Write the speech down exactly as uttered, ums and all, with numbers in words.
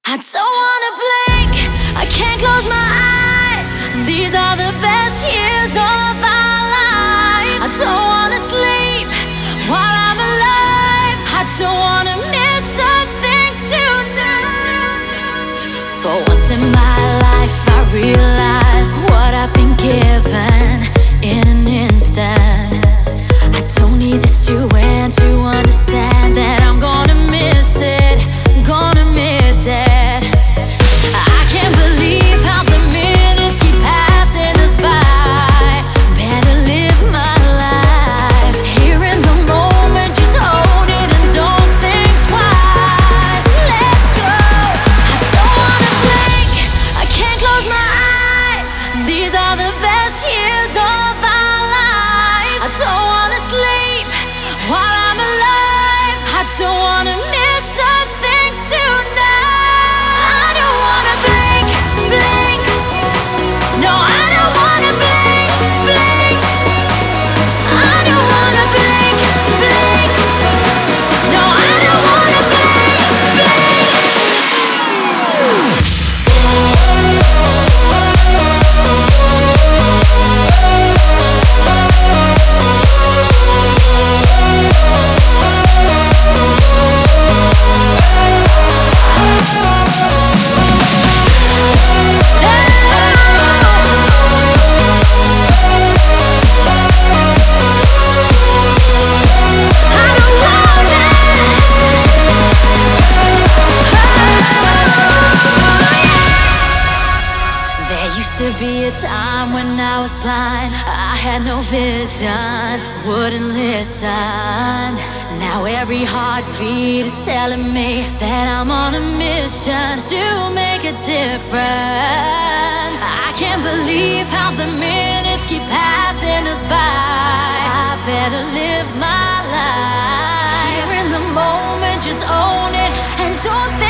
I don't wanna blink, I can't close my eyes. These are the best years of our lives. I don't wanna sleep while I'm alive. I don't wanna miss a thing tonight. For once in my life I realized what I've been given in an instant. I don't need this to end to understand that I'm gonna miss it, gonna miss it. I can't believe how the minutes keep passing us by. Better live my life here in the moment, just own it and don't think twice. Let's go. I don't wanna blink, I can't close my eyes. These are the best years of our lives. I don't wanna sleep while I'm alive. I don't wanna miss a thing tonight. I don't wanna blink, blink. No, I don't wanna blink, blink. I don't wanna blink, blink. No, I don't wanna blink, blink. There used to be a time when I was blind. I had no vision, wouldn't listen. Now every heartbeat is telling me that I'm on a mission to make a difference. I can't believe how the minutes keep passing us by. I better live my life here in the moment, just own it and don't think